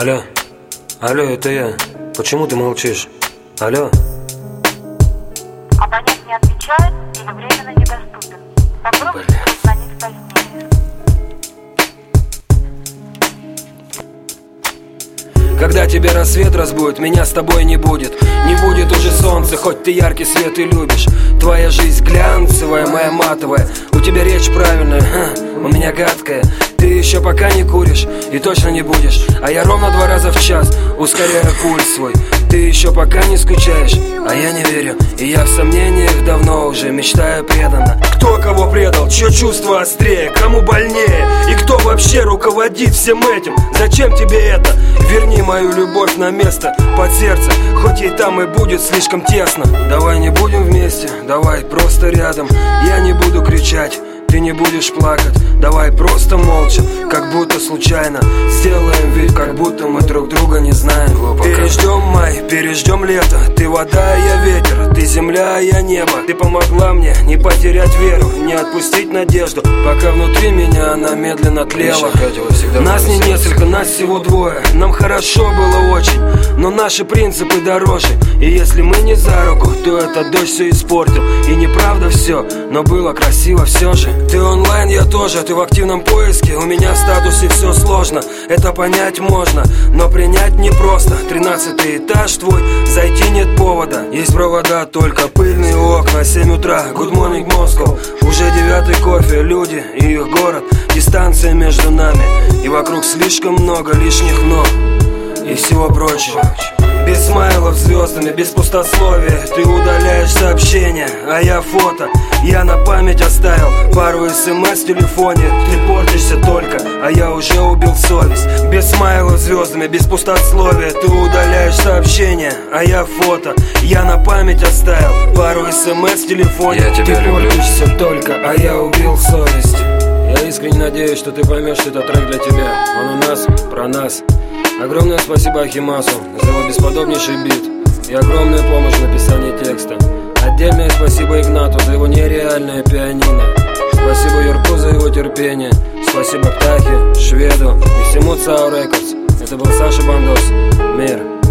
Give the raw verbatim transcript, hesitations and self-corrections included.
Алло, алло, это я. Почему ты молчишь? Алло. Абонент не отвечает или временно недоступен. Попробуйте позвонить позднее. Когда тебе рассвет разбудит, меня с тобой не будет. Не будет уже солнца, хоть ты яркий свет и любишь. Твоя жизнь глянцевая, моя матовая. У тебя речь правильная, ха, у меня гадкая. Ты еще пока не куришь и точно не будешь. А я ровно два раза в час ускоряю пульс свой. Ты еще пока не скучаешь, а я не верю. И я в сомнениях давно уже мечтаю преданно. Кто кого предал, чье чувство острее, кому больнее? И кто вообще руководит всем этим? Зачем тебе это? Верни мою любовь на место под сердце, хоть ей там и будет слишком тесно. Давай не будем вместе, давай просто рядом. Я не буду кричать, ты не будешь плакать. Давай просто молча, как будто случайно. Сделаем вид, как будто мы друг друга не знаем. Переждем май, переждем лето. Ты вода, я ветер, ты земля, я небо. Ты помогла мне не потерять веру, не отпустить надежду, пока внутри меня она медленно тлела. Нас не несколько, нас всего двое. Нам хорошо было очень, но наши принципы дороже. И если мы не за руку, то этот дождь все испортил. И неправда все, но было красиво все же. Ты онлайн, я тоже, ты в активном поиске. У меня в статусе все сложно, это понять можно, но принять непросто. Тринадцатый этаж твой, зайти нет повода. Есть провода, только пыльные окна. Семь утра, good morning Moscow. Уже девятый кофе, люди и их город. Дистанция между нами, и вокруг слишком много лишних «но» и всего прочего. Без смайлов звездами, без пустословия. Ты удаляешь сообщения, а я фото. Я на память оставил пару смс в телефоне. Ты портишься только, а я уже убил совесть. Без смайлов звездами, без пустословия. Ты удаляешь сообщения, а я фото. Я на память оставил пару смс в телефоне. Я тебя Ты люблю. Портишься только, а я убил совесть. Я искренне надеюсь, что ты поймешь, что этот трек для тебя. Он у нас, про нас. Огромное спасибо Ахимасу за его бесподобнейший бит и огромную помощь в написании текста. Отдельное спасибо Игнату за его нереальное пианино. Спасибо Юрку за его терпение. Спасибо Птахе, Шведу и всему Цау Рекордс. Это был Саша Бандос. Мир.